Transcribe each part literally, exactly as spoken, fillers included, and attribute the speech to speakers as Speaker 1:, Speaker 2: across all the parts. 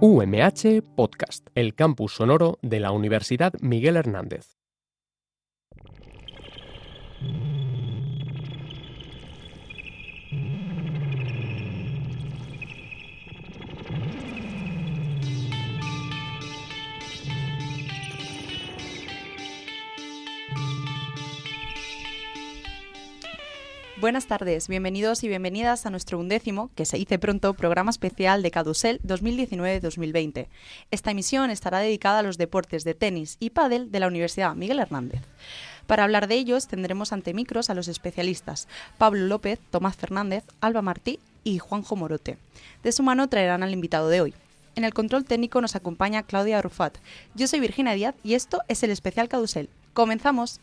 Speaker 1: U M H Podcast, el campus sonoro de la Universidad Miguel Hernández.
Speaker 2: Buenas tardes, bienvenidos y bienvenidas a nuestro undécimo, que se dice pronto, programa especial de Cadusel dos mil diecinueve dos mil veinte. Esta emisión estará dedicada a los deportes de tenis y pádel de la Universidad Miguel Hernández. Para hablar de ellos tendremos ante micros a los especialistas Pablo López, Tomás Fernández, Alba Martí y Juanjo Morote. De su mano traerán al invitado de hoy. En el control técnico nos acompaña Claudia Arrufat. Yo soy Virginia Díaz y esto es el especial Cadusel. ¡Comenzamos!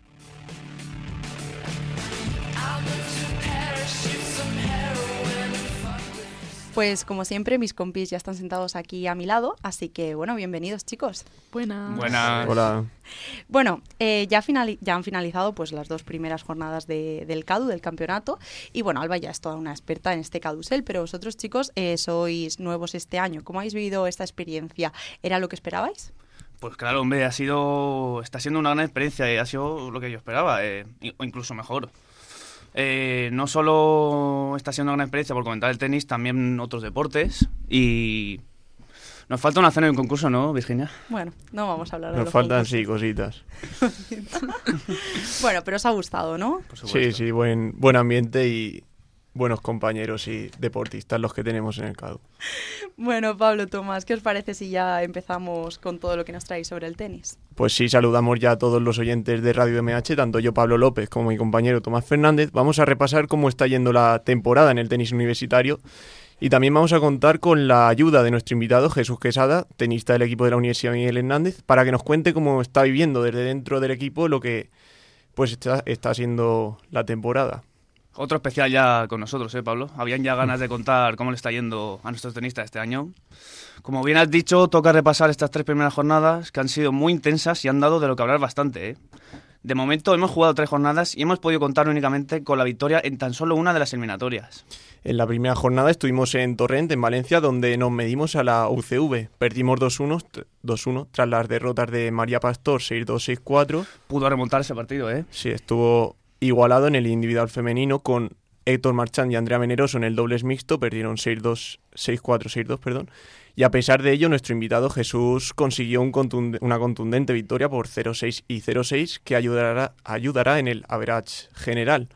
Speaker 2: Pues como siempre mis compis ya están sentados aquí a mi lado, así que bueno, bienvenidos chicos.
Speaker 3: Buenas.
Speaker 4: Buenas.
Speaker 3: Hola.
Speaker 2: Bueno, eh, ya, finali- ya han finalizado pues las dos primeras jornadas de, del CADU, del campeonato, y bueno, Alba ya es toda una experta en este Cadusel, pero vosotros chicos eh, sois nuevos este año. ¿Cómo habéis vivido esta experiencia? ¿Era lo que esperabais?
Speaker 4: Pues claro, hombre, ha sido, está siendo una gran experiencia y ha sido lo que yo esperaba, eh, o incluso mejor. Eh, no solo está siendo una gran experiencia por comentar el tenis, también otros deportes. Y nos falta una cena y un concurso, ¿no, Virginia?
Speaker 2: Bueno, no vamos a hablar de
Speaker 3: Nos
Speaker 2: los
Speaker 3: faltan,
Speaker 2: concursos.
Speaker 3: sí, cositas.
Speaker 2: Bueno, pero os ha gustado, ¿no?
Speaker 4: Por
Speaker 3: Sí,
Speaker 4: supuesto.
Speaker 3: sí, buen, buen ambiente y buenos compañeros y deportistas los que tenemos en el CADU.
Speaker 2: Bueno, Pablo, Tomás, ¿qué os parece si ya empezamos con todo lo que nos traéis sobre el tenis?
Speaker 3: Pues sí, saludamos ya a todos los oyentes de Radio M H, tanto yo, Pablo López, como mi compañero Tomás Fernández. Vamos a repasar cómo está yendo la temporada en el tenis universitario y también vamos a contar con la ayuda de nuestro invitado Jesús Quesada, tenista del equipo de la Universidad Miguel Hernández, para que nos cuente cómo está viviendo desde dentro del equipo lo que pues está, está siendo la temporada.
Speaker 4: Otro especial ya con nosotros, ¿eh, Pablo? Habían ya ganas de contar cómo le está yendo a nuestros tenistas este año. Como bien has dicho, toca repasar estas tres primeras jornadas que han sido muy intensas y han dado de lo que hablar bastante, ¿eh? De momento hemos jugado tres jornadas y hemos podido contar únicamente con la victoria en tan solo una de las eliminatorias.
Speaker 3: En la primera jornada estuvimos en Torrent, en Valencia, donde nos medimos a la U C V. Perdimos dos uno tras las derrotas de María Pastor, seis dos, seis cuatro.
Speaker 4: Pudo remontar ese partido, ¿eh?
Speaker 3: Sí, estuvo igualado en el individual femenino con Héctor Marchand y Andrea Veneroso en el dobles mixto. Perdieron seis dos, seis cuatro, seis dos, perdón. Y a pesar de ello, nuestro invitado Jesús consiguió un contunde- una contundente victoria por cero seis y cero seis que ayudará, ayudará en el average general.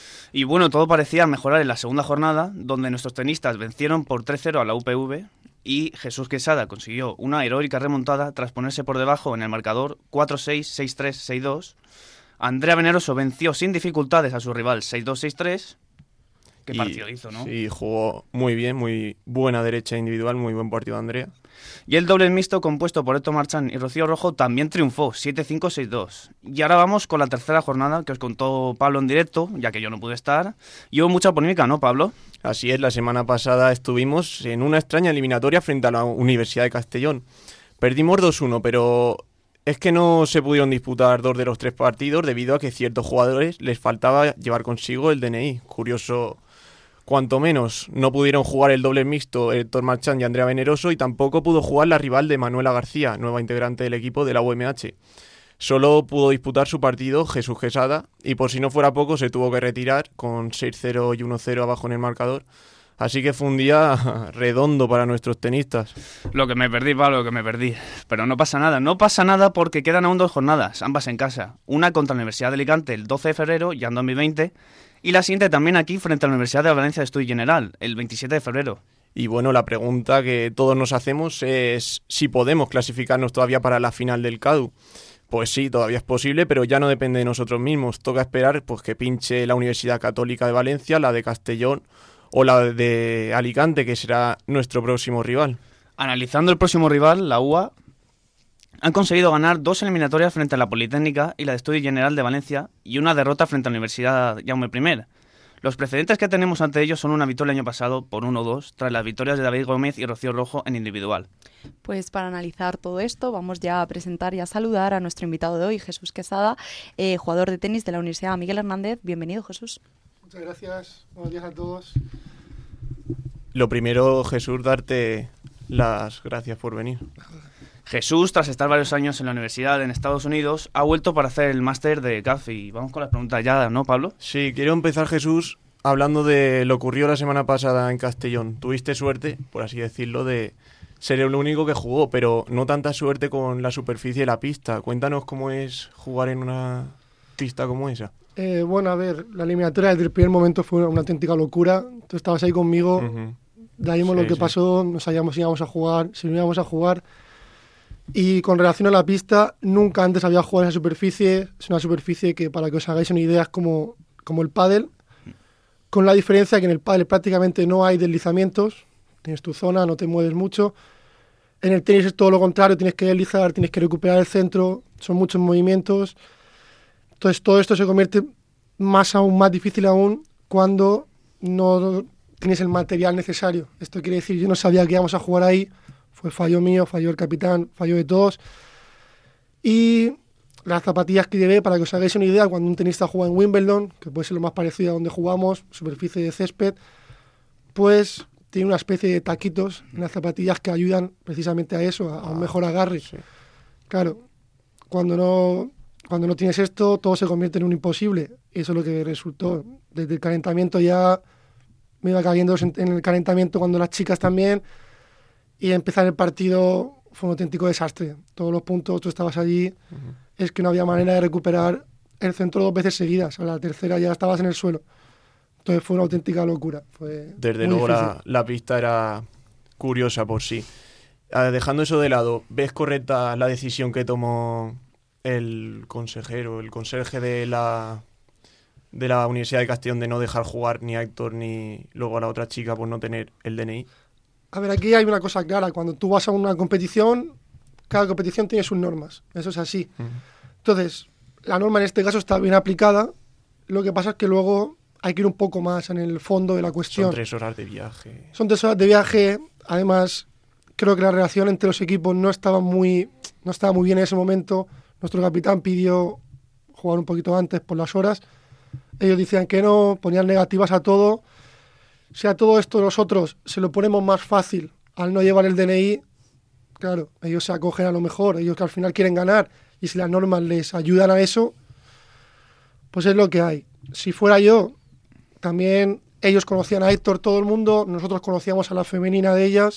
Speaker 4: Y bueno, todo parecía mejorar en la segunda jornada, donde nuestros tenistas vencieron por tres cero a la U P V y Jesús Quesada consiguió una heroica remontada tras ponerse por debajo en el marcador cuatro seis, seis tres, seis dos. Andrea Veneroso venció sin dificultades a su rival seis dos, seis tres. Qué
Speaker 3: Y,
Speaker 4: partido hizo, ¿no?
Speaker 3: Sí, jugó muy bien, muy buena derecha individual, muy buen partido de Andrea.
Speaker 4: Y el doble mixto compuesto por Héctor Marchand y Rocío Rojo también triunfó siete cinco, seis dos. Y ahora vamos con la tercera jornada que os contó Pablo en directo, ya que yo no pude estar. Y hubo mucha polémica, ¿no, Pablo?
Speaker 3: Así es, la semana pasada estuvimos en una extraña eliminatoria frente a la Universidad de Castellón. Perdimos dos uno, pero es que no se pudieron disputar dos de los tres partidos debido a que ciertos jugadores les faltaba llevar consigo el D N I. Curioso, cuanto menos. No pudieron jugar el doble mixto Héctor Marchand y Andrea Veneroso y tampoco pudo jugar la rival de Manuela García, nueva integrante del equipo de la U M H. Solo pudo disputar su partido Jesús Quesada y por si no fuera poco se tuvo que retirar con seis cero y uno cero abajo en el marcador. Así que fue un día redondo para nuestros tenistas.
Speaker 4: Lo que me perdí, Pablo, lo que me perdí. Pero no pasa nada, no pasa nada porque quedan aún dos jornadas, ambas en casa. Una contra la Universidad de Alicante el doce de febrero, ya en dos mil veinte, y la siguiente también aquí frente a la Universidad de Valencia de Estudio General, el veintisiete de febrero.
Speaker 3: Y bueno, la pregunta que todos nos hacemos es si podemos clasificarnos todavía para la final del CADU. Pues sí, todavía es posible, pero ya no depende de nosotros mismos. Toca esperar pues, que pinche la Universidad Católica de Valencia, la de Castellón o la de Alicante, que será nuestro próximo rival.
Speaker 4: Analizando el próximo rival, la U A, han conseguido ganar dos eliminatorias frente a la Politécnica y la de Estudio General de Valencia y una derrota frente a la Universidad Jaume I. Los precedentes que tenemos ante ellos son una victoria el año pasado por uno dos, tras las victorias de David Gómez y Rocío Rojo en individual.
Speaker 2: Pues para analizar todo esto vamos ya a presentar y a saludar a nuestro invitado de hoy, Jesús Quesada, eh, jugador de tenis de la Universidad Miguel Hernández. Bienvenido, Jesús.
Speaker 5: Muchas gracias, buenos días a todos.
Speaker 3: Lo primero, Jesús, darte las gracias por venir.
Speaker 4: Jesús, tras estar varios años en la universidad en Estados Unidos, ha vuelto para hacer el máster de C A F y vamos con las preguntas ya, ¿no, Pablo?
Speaker 3: Sí, quiero empezar, Jesús, hablando de lo que ocurrió la semana pasada en Castellón. Tuviste suerte, por así decirlo, de ser el único que jugó, pero no tanta suerte con la superficie de la pista. Cuéntanos cómo es jugar en una pista como esa.
Speaker 5: Eh, bueno, a ver, la eliminatoria desde el primer momento fue una auténtica locura. Tú estabas ahí conmigo,
Speaker 3: Uh-huh.
Speaker 5: de ahí vimos
Speaker 3: Sí,
Speaker 5: lo que
Speaker 3: sí.
Speaker 5: pasó, no sabíamos si íbamos a jugar, si no íbamos a jugar. Y con relación a la pista, nunca antes había jugado en esa superficie. Es una superficie que, para que os hagáis una idea, es como, como el pádel, con la diferencia que en el pádel prácticamente no hay deslizamientos. Tienes tu zona, no te mueves mucho. En el tenis es todo lo contrario, tienes que deslizar, tienes que recuperar el centro, son muchos movimientos. Entonces todo esto se convierte más aún más difícil aún cuando no tienes el material necesario. Esto quiere decir, yo no sabía que íbamos a jugar ahí, fue fallo mío, falló el capitán, fallo de todos. Y las zapatillas que llevé, para que os hagáis una idea, cuando un tenista juega en Wimbledon, que puede ser lo más parecido a donde jugamos, superficie de césped, pues tiene una especie de taquitos en las zapatillas que ayudan precisamente a eso, a, a un mejor agarre.
Speaker 3: Sí.
Speaker 5: Claro, cuando no, cuando no tienes esto, todo se convierte en un imposible. Y eso es lo que resultó. Desde el calentamiento ya me iba cayendo en, en el calentamiento cuando las chicas también. Y empezar el partido fue un auténtico desastre. Todos los puntos, tú estabas allí,
Speaker 3: Uh-huh.
Speaker 5: es que no había manera de recuperar el centro dos veces seguidas. A la tercera ya estabas en el suelo. Entonces fue una auténtica locura. Fue
Speaker 3: Desde
Speaker 5: muy
Speaker 3: luego la,
Speaker 5: difícil.
Speaker 3: la pista era curiosa por sí. Ah, dejando eso de lado, ¿ves correcta la decisión que tomó el consejero, el conserje de la, de la Universidad de Castellón de no dejar jugar ni a Héctor ni luego a la otra chica por no tener el D N I?
Speaker 5: A ver, aquí hay una cosa clara. Cuando tú vas a una competición, cada competición tiene sus normas. Eso es así.
Speaker 3: Uh-huh.
Speaker 5: Entonces, la norma en este caso está bien aplicada. Lo que pasa es que luego hay que ir un poco más en el fondo de la cuestión.
Speaker 3: Son tres horas de viaje.
Speaker 5: Son tres horas de viaje. Además, creo que la relación entre los equipos no estaba muy, no estaba muy bien en ese momento. Nuestro capitán pidió jugar un poquito antes por las horas. Ellos decían que no, ponían negativas a todo. Si a todo esto nosotros se lo ponemos más fácil al no llevar el D N I, claro, ellos se acogen a lo mejor, ellos que al final quieren ganar, y si las normas les ayudan a eso, pues es lo que hay. Si fuera yo, también ellos conocían a Héctor, todo el mundo, nosotros conocíamos a la femenina de ellas.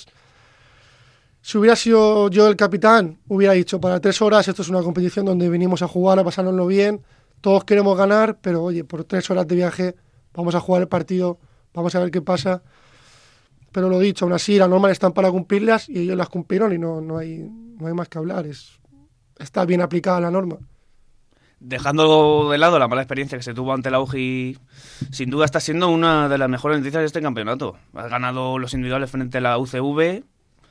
Speaker 5: Si hubiera sido yo el capitán, hubiera dicho, para tres horas, esto es una competición donde venimos a jugar, a pasárnoslo bien, todos queremos ganar, pero oye, por tres horas de viaje vamos a jugar el partido, vamos a ver qué pasa. Pero lo dicho, aún así, las normas están para cumplirlas y ellos las cumplieron y no, no, hay, no hay más que hablar. Es, está bien aplicada la norma.
Speaker 4: Dejando de lado la mala experiencia que se tuvo ante la U G I, sin duda está siendo una de las mejores noticias de este campeonato. Has ganado los individuales frente a la U C V,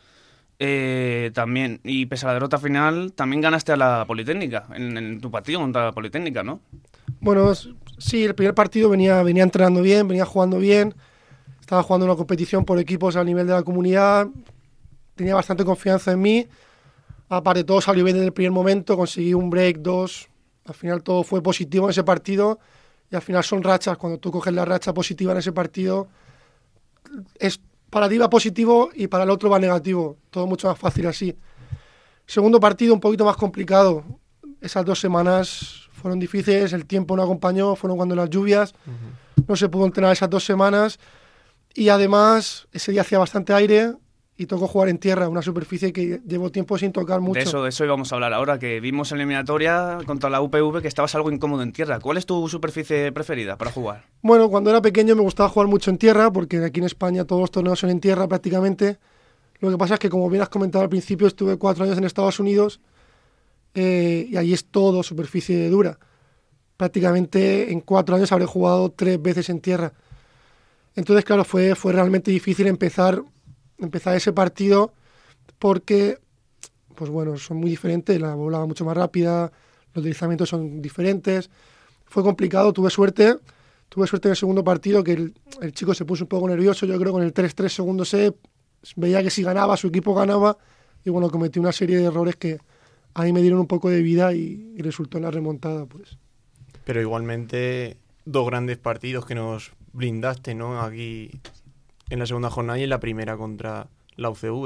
Speaker 4: eh, también, y pese a la derrota final, también ganaste a la Politécnica, en, en tu partido contra la Politécnica, ¿no?
Speaker 5: Bueno, sí, el primer partido venía, venía entrenando bien, venía jugando bien, estaba jugando una competición por equipos a nivel de la comunidad, tenía bastante confianza en mí, aparte todo salió bien desde el primer momento, conseguí un break, dos, al final todo fue positivo en ese partido y al final son rachas, cuando tú coges la racha positiva en ese partido, es, para ti va positivo y para el otro va negativo, todo mucho más fácil así. Segundo partido un poquito más complicado, esas dos semanas fueron difíciles, el tiempo no acompañó, fueron cuando las lluvias, uh-huh. no se pudo entrenar esas dos semanas y además ese día hacía bastante aire y tocó jugar en tierra, una superficie que llevo tiempo sin tocar mucho.
Speaker 4: De eso, de eso íbamos a hablar ahora, que vimos en la eliminatoria contra la U P V que estabas algo incómodo en tierra. ¿Cuál es tu superficie preferida para jugar?
Speaker 5: Bueno, cuando era pequeño me gustaba jugar mucho en tierra, porque aquí en España todos los torneos son en tierra prácticamente. Lo que pasa es que, como bien has comentado al principio, estuve cuatro años en Estados Unidos eh, y allí es todo superficie dura. Prácticamente en cuatro años habré jugado tres veces en tierra. Entonces, claro, fue, fue realmente difícil empezar... empezar ese partido porque, pues bueno, son muy diferentes, la bola va mucho más rápida, los deslizamientos son diferentes, fue complicado, tuve suerte, tuve suerte en el segundo partido que el, el chico se puso un poco nervioso, yo creo con el tres tres segundo set, veía que si ganaba, su equipo ganaba, y bueno, cometí una serie de errores que a mí me dieron un poco de vida y, y resultó en la remontada, pues.
Speaker 3: Pero igualmente, dos grandes partidos que nos brindaste, ¿no? Aquí... en la segunda jornada y en la primera contra la U C V.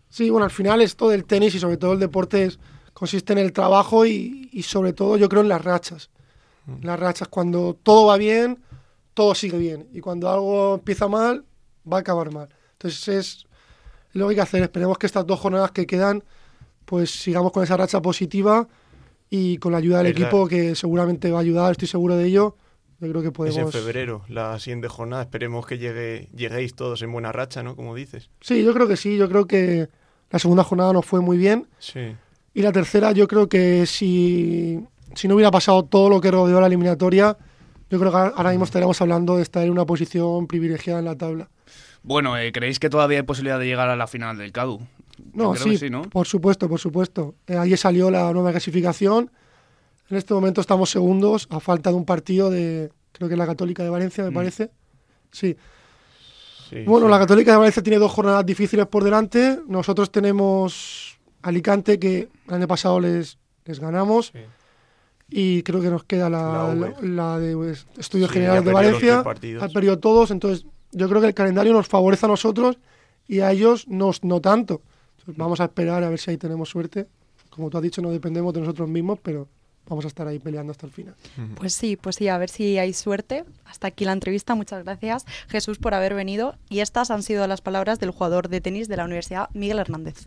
Speaker 5: Sí, bueno, al final esto del tenis y sobre todo el deporte es, consiste en el trabajo y, y sobre todo yo creo en las rachas. Mm. Las rachas, cuando todo va bien, todo sigue bien. Y cuando algo empieza mal, va a acabar mal. Entonces es lo que hay que hacer. Esperemos que estas dos jornadas que quedan, pues sigamos con esa racha positiva y con la ayuda del
Speaker 3: es
Speaker 5: equipo,
Speaker 3: la...
Speaker 5: que seguramente va a ayudar, estoy seguro de ello. Yo creo que podemos...
Speaker 3: Es en febrero, la siguiente jornada. Esperemos que llegue, lleguéis todos en buena racha, ¿no? Como dices.
Speaker 5: Sí, yo creo que sí. Yo creo que la segunda jornada nos fue muy bien.
Speaker 3: Sí.
Speaker 5: Y la tercera, yo creo que si, si no hubiera pasado todo lo que rodeó la eliminatoria, yo creo que ahora mismo estaríamos hablando de estar en una posición privilegiada en la tabla.
Speaker 4: Bueno, eh, ¿creéis que todavía hay posibilidad de llegar a la final del CADU?
Speaker 5: No, sí,
Speaker 4: sí, ¿no?
Speaker 5: por supuesto, por supuesto. Eh, ahí salió la nueva clasificación. En este momento estamos segundos, a falta de un partido de, creo que es la Católica de Valencia, me mm. parece. Sí. sí bueno, sí. La Católica de Valencia tiene dos jornadas difíciles por delante. Nosotros tenemos Alicante, que el año pasado les, les ganamos. Sí. Y creo que nos queda la, la, la de Estudios sí, Generales de Valencia. Han perdido todos, entonces yo creo que el calendario nos favorece a nosotros y a ellos nos, no tanto. Entonces, vamos a esperar a ver si ahí tenemos suerte. Como tú has dicho, no dependemos de nosotros mismos, pero vamos a estar ahí peleando hasta el final.
Speaker 2: Pues sí, pues sí, a ver si hay suerte. Hasta aquí la entrevista. Muchas gracias, Jesús, por haber venido. Y estas han sido las palabras del jugador de tenis de la Universidad, Miguel Hernández.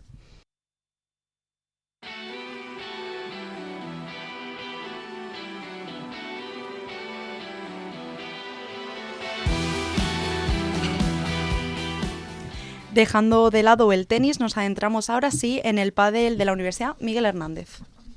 Speaker 2: Dejando de lado el tenis, nos adentramos ahora sí en el pádel de la Universidad Miguel Hernández.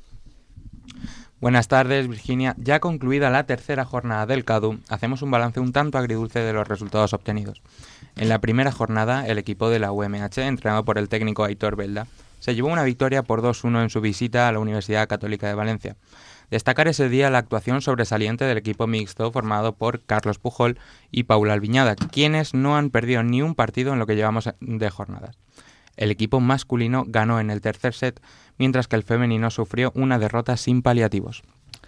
Speaker 6: Buenas tardes, Virginia. Ya concluida la tercera jornada del CADU, hacemos un balance un tanto agridulce de los resultados obtenidos. En la primera jornada, el equipo de la U M H, entrenado por el técnico Aitor Belda, se llevó una victoria por dos uno en su visita a la Universidad Católica de Valencia. Destacar ese día la actuación sobresaliente del equipo mixto formado por Carlos Pujol y Paula Albiñada, quienes no han perdido ni un partido en lo que llevamos de jornadas. El equipo masculino ganó en el tercer set, mientras que el femenino sufrió una derrota sin paliativos.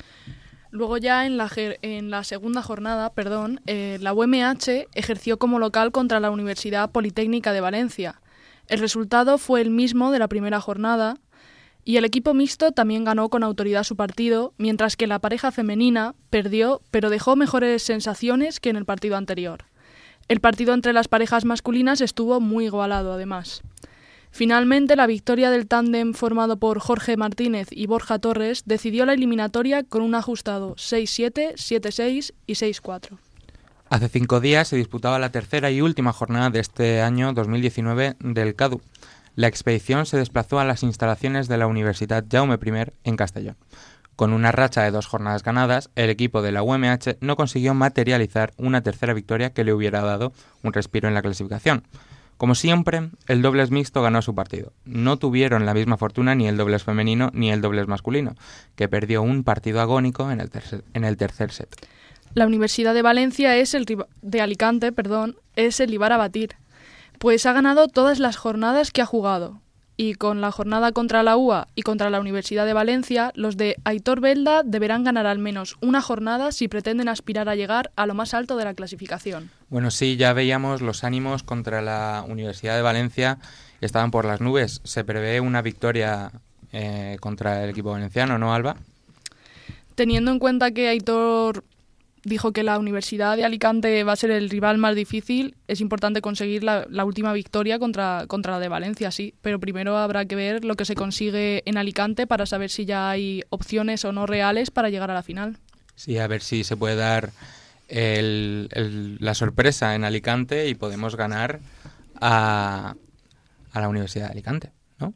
Speaker 7: Luego ya en la, en la segunda jornada, perdón, eh, la U M H ejerció como local contra la Universidad Politécnica de Valencia. El resultado fue el mismo de la primera jornada, y el equipo mixto también ganó con autoridad su partido, mientras que la pareja femenina perdió, pero dejó mejores sensaciones que en el partido anterior. El partido entre las parejas masculinas estuvo muy igualado, además. Finalmente, la victoria del tándem formado por Jorge Martínez y Borja Torres decidió la eliminatoria con un ajustado seis siete, siete seis y seis cuatro.
Speaker 6: Hace cinco días se disputaba la tercera y última jornada de este año dos mil diecinueve del CADU. La expedición se desplazó a las instalaciones de la Universidad Jaume I en Castellón. Con una racha de dos jornadas ganadas, el equipo de la U M H no consiguió materializar una tercera victoria que le hubiera dado un respiro en la clasificación. Como siempre, el dobles mixto ganó su partido. No tuvieron la misma fortuna ni el dobles femenino ni el dobles masculino, que perdió un partido agónico en el tercer, en el tercer set.
Speaker 7: La Universidad de Valencia es el de Alicante, perdón, es el rival a batir, pues ha ganado todas las jornadas que ha jugado. Y con la jornada contra la U A y contra la Universidad de Valencia, los de Aitor Belda deberán ganar al menos una jornada si pretenden aspirar a llegar a lo más alto de la clasificación.
Speaker 6: Bueno, sí, ya veíamos los ánimos contra la Universidad de Valencia, estaban por las nubes. Se prevé una victoria eh, contra el equipo valenciano, ¿no, Alba?
Speaker 7: Teniendo en cuenta que Aitor dijo que la Universidad de Alicante va a ser el rival más difícil, es importante conseguir la, la última victoria contra, contra la de Valencia, sí. Pero primero habrá que ver lo que se consigue en Alicante para saber si ya hay opciones o no reales para llegar a la final.
Speaker 6: Sí, a ver si se puede dar el, el, la sorpresa en Alicante y podemos ganar a, a la Universidad de Alicante, ¿no?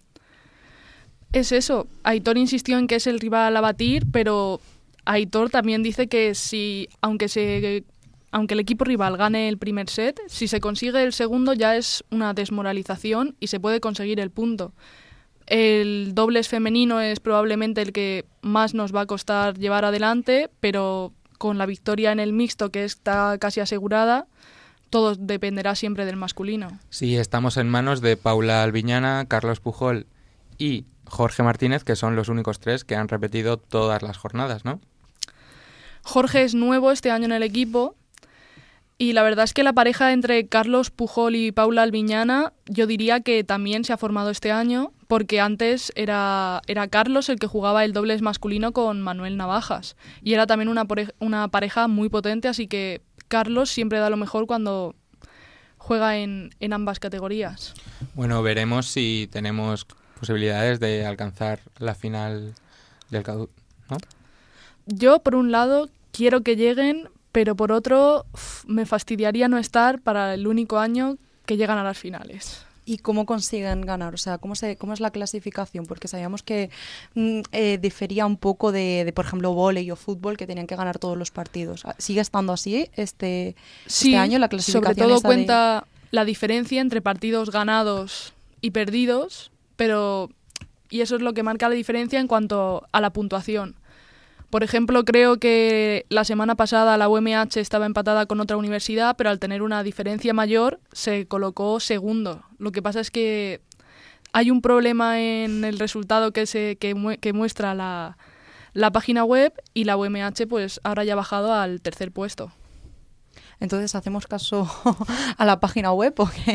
Speaker 7: Es eso. Aitor insistió en que es el rival a batir, pero Aitor también dice que si, aunque se, aunque el equipo rival gane el primer set, si se consigue el segundo ya es una desmoralización y se puede conseguir el punto. El dobles femenino es probablemente el que más nos va a costar llevar adelante, pero con la victoria en el mixto, que está casi asegurada, todo dependerá siempre del masculino.
Speaker 6: Sí, estamos en manos de Paula Albiñana, Carlos Pujol y Jorge Martínez, que son los únicos tres que han repetido todas las jornadas, ¿no?
Speaker 7: Jorge es nuevo este año en el equipo. Y la verdad es que la pareja entre Carlos Pujol y Paula Albiñana, yo diría que también se ha formado este año, porque antes era, era Carlos el que jugaba el dobles masculino con Manuel Navajas. Y era también una, una pareja muy potente, así que Carlos siempre da lo mejor cuando juega en, en ambas categorías.
Speaker 6: Bueno, veremos si tenemos posibilidades de alcanzar la final del CADU, ¿no?
Speaker 7: Yo, por un lado, quiero que lleguen, pero por otro, uf, me fastidiaría no estar para el único año que llegan a las finales.
Speaker 2: ¿Y cómo consiguen ganar? O sea, ¿cómo, se, cómo es la clasificación? Porque sabíamos que mm, eh, difería un poco de, de, por ejemplo, vóley o fútbol, que tenían que ganar todos los partidos. ¿Sigue estando así este,
Speaker 7: sí,
Speaker 2: este año la clasificación?
Speaker 7: Sobre todo
Speaker 2: esa
Speaker 7: cuenta
Speaker 2: de...
Speaker 7: la diferencia entre partidos ganados y perdidos, pero y eso es lo que marca la diferencia en cuanto a la puntuación. Por ejemplo, creo que la semana pasada la U M H estaba empatada con otra universidad, pero al tener una diferencia mayor se colocó segundo. Lo que pasa es que hay un problema en el resultado que se que, mu- que muestra la, la página web y la U M H pues ahora ya ha bajado al tercer puesto.
Speaker 2: Entonces, ¿hacemos caso a la página web o qué?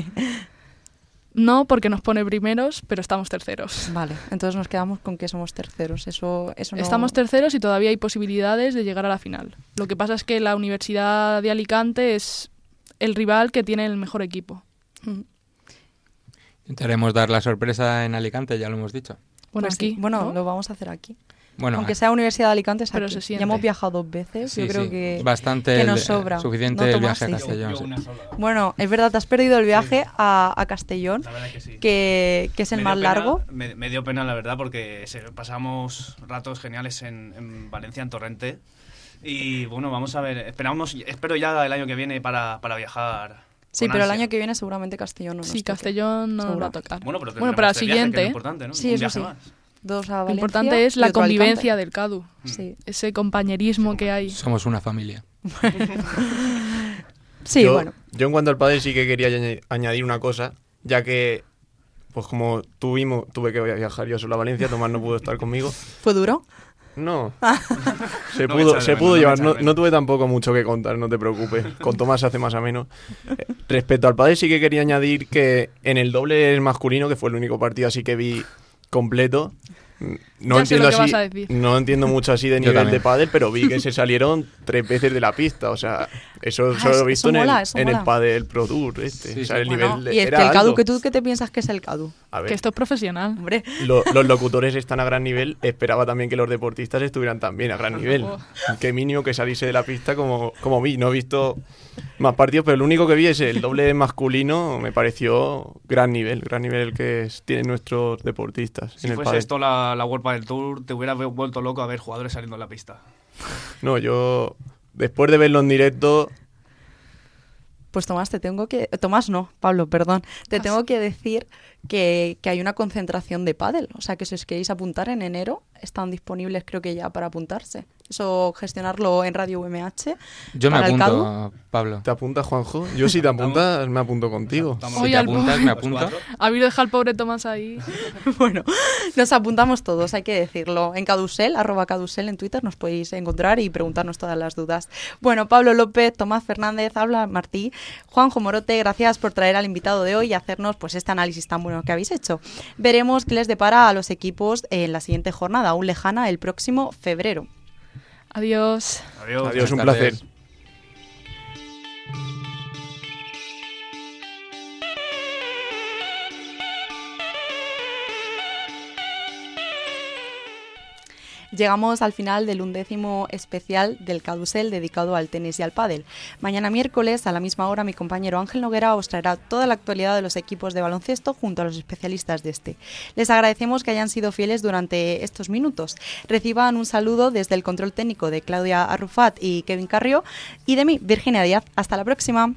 Speaker 7: No, porque nos pone primeros, pero estamos terceros.
Speaker 2: Vale, entonces nos quedamos con que somos terceros. Eso, eso no...
Speaker 7: Estamos terceros y todavía hay posibilidades de llegar a la final. Lo que pasa es que la Universidad de Alicante es el rival que tiene el mejor equipo.
Speaker 2: Mm.
Speaker 6: Intentaremos dar la sorpresa en Alicante, ya lo hemos dicho.
Speaker 7: Bueno,
Speaker 2: Pues
Speaker 7: aquí,
Speaker 2: sí. Bueno,
Speaker 7: ¿no?
Speaker 2: lo vamos a hacer aquí.
Speaker 6: Bueno,
Speaker 2: Aunque sea Universidad de Alicante, es
Speaker 7: Pero
Speaker 2: aquí.
Speaker 7: se siente.
Speaker 2: Ya hemos viajado dos veces,
Speaker 6: sí,
Speaker 2: yo creo
Speaker 6: sí,
Speaker 2: que,
Speaker 6: bastante
Speaker 2: que
Speaker 6: el-
Speaker 2: nos sobra.
Speaker 6: suficiente
Speaker 2: ¿No,
Speaker 6: el
Speaker 2: Tomás?
Speaker 6: viaje a
Speaker 2: Sí.
Speaker 6: Castellón.
Speaker 4: Yo
Speaker 6: sí.
Speaker 4: una sola.
Speaker 2: Bueno, es verdad, te has perdido el viaje a, a Castellón,
Speaker 4: La verdad que sí.
Speaker 2: que, que es el
Speaker 4: Me
Speaker 2: más
Speaker 4: dio pena-
Speaker 2: largo.
Speaker 4: Me, me dio pena, la verdad, porque se- pasamos ratos geniales en, en Valencia, en Torrente. Y bueno, vamos a ver. Esperamos, espero ya el año que viene para, para viajar.
Speaker 2: Sí,
Speaker 4: con
Speaker 2: pero el
Speaker 4: ansia.
Speaker 2: año que viene seguramente Castellón no nos
Speaker 7: Sí,
Speaker 2: toque.
Speaker 7: Castellón no nos
Speaker 2: Seguro.
Speaker 7: va a tocar.
Speaker 4: Bueno, pero
Speaker 7: Bueno, para el
Speaker 4: tendremos este viaje, que es
Speaker 7: siguiente,
Speaker 4: lo
Speaker 7: ¿eh?
Speaker 4: importante, ¿no?
Speaker 2: Sí,
Speaker 4: Un
Speaker 2: eso
Speaker 4: viaje
Speaker 2: sí.
Speaker 4: más.
Speaker 2: Dos a
Speaker 7: Lo
Speaker 2: Valencia
Speaker 7: importante es
Speaker 2: y
Speaker 7: la
Speaker 2: otro a
Speaker 7: convivencia
Speaker 2: Alicante.
Speaker 7: del CADU.
Speaker 2: Sí,
Speaker 7: Ese compañerismo que hay.
Speaker 6: Somos una familia.
Speaker 2: sí
Speaker 3: yo,
Speaker 2: bueno.
Speaker 3: yo en cuanto al pádel sí que quería añ- añadir una cosa, ya que, pues como tuvimos, tuve que viajar yo solo a Valencia, Tomás no pudo estar conmigo.
Speaker 2: ¿Fue duro?
Speaker 3: No, se
Speaker 4: No me
Speaker 3: pudo,
Speaker 4: echas de
Speaker 3: se
Speaker 4: menos,
Speaker 3: pudo
Speaker 4: no me
Speaker 3: llevar,
Speaker 4: echas
Speaker 3: no,
Speaker 4: de
Speaker 3: no tuve tampoco mucho que contar, no te preocupes, con Tomás se hace más o menos. Respecto al pádel sí que quería añadir que en el doble masculino, que fue el único partido así que vi completo, no
Speaker 7: Ya sé
Speaker 3: entiendo
Speaker 7: lo que
Speaker 3: así,
Speaker 7: vas a decir.
Speaker 3: no entiendo mucho así de
Speaker 6: Yo
Speaker 3: nivel
Speaker 6: también.
Speaker 3: de pádel, pero vi que se salieron tres veces de la pista, o sea, eso
Speaker 2: Ah,
Speaker 3: solo
Speaker 2: eso-
Speaker 3: he visto
Speaker 2: eso
Speaker 3: en,
Speaker 2: mola,
Speaker 3: el,
Speaker 2: eso
Speaker 3: en el
Speaker 2: mola.
Speaker 3: pádel Pro Tour este,
Speaker 6: Sí,
Speaker 3: o sea,
Speaker 6: sí.
Speaker 3: el
Speaker 2: Bueno,
Speaker 3: nivel
Speaker 2: y es
Speaker 3: era
Speaker 2: que el CADU,
Speaker 3: alto.
Speaker 2: ¿qué tú qué te piensas que es el CADU?
Speaker 3: A ver,
Speaker 7: Que esto es profesional.
Speaker 2: Hombre,
Speaker 3: lo- los locutores están a gran nivel, esperaba también que los deportistas estuvieran también a gran nivel.
Speaker 7: Oh.
Speaker 3: Qué mínimo que saliese de la pista como, como vi. No he visto más partidos, pero lo único que vi es el doble masculino, me pareció gran nivel, gran nivel que es- tienen nuestros deportistas
Speaker 4: Si
Speaker 3: en el
Speaker 4: fuese
Speaker 3: pádel.
Speaker 4: esto la, la World Padel Tour, te hubiera vuelto loco a ver jugadores saliendo en la pista.
Speaker 3: No, yo después de verlo en directo,
Speaker 2: pues Tomás, te tengo que... Tomás no, Pablo, perdón. Te
Speaker 7: Ah,
Speaker 2: tengo
Speaker 7: sí.
Speaker 2: que decir que, que hay una concentración de pádel. O sea, que si os queréis apuntar en enero, están disponibles creo que ya para apuntarse. Eso, gestionarlo en Radio U M H.
Speaker 6: Yo me
Speaker 2: para el CADU.
Speaker 6: apunto, Pablo.
Speaker 3: ¿te apuntas, Juanjo? Yo si te apuntas, me apunto contigo.
Speaker 4: Estamos-
Speaker 6: Si
Speaker 7: Oye,
Speaker 6: te
Speaker 7: al
Speaker 6: apuntas,
Speaker 7: pobre.
Speaker 6: me apunto.
Speaker 7: Habéis dejado al pobre Tomás ahí.
Speaker 2: Bueno, nos apuntamos todos, hay que decirlo. En Cadusel, arroba Cadusel en Twitter, nos podéis encontrar y preguntarnos todas las dudas. Bueno, Pablo López, Tomás Fernández, habla Martí, Juanjo Morote, gracias por traer al invitado de hoy y hacernos pues este análisis tan bueno que habéis hecho. Veremos qué les depara a los equipos en la siguiente jornada, aún lejana, el próximo febrero.
Speaker 7: Adiós.
Speaker 4: Adiós.
Speaker 3: Adiós, un
Speaker 6: Buenas
Speaker 3: placer.
Speaker 6: tardes.
Speaker 2: Llegamos al final del undécimo especial del Cadusel dedicado al tenis y al pádel. Mañana miércoles, a la misma hora, mi compañero Ángel Noguera os traerá toda la actualidad de los equipos de baloncesto junto a los especialistas de este. Les agradecemos que hayan sido fieles durante estos minutos. Reciban un saludo desde el control técnico de Claudia Arrufat y Kevin Carrió y de mí, Virginia Díaz. Hasta la próxima.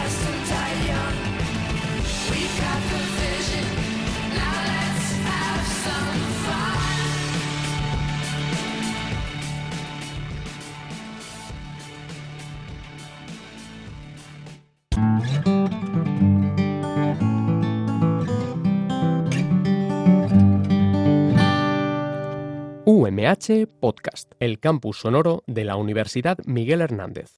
Speaker 8: We've got the vision, now let's have
Speaker 1: U M H Podcast, el campus sonoro de la Universidad Miguel Hernández.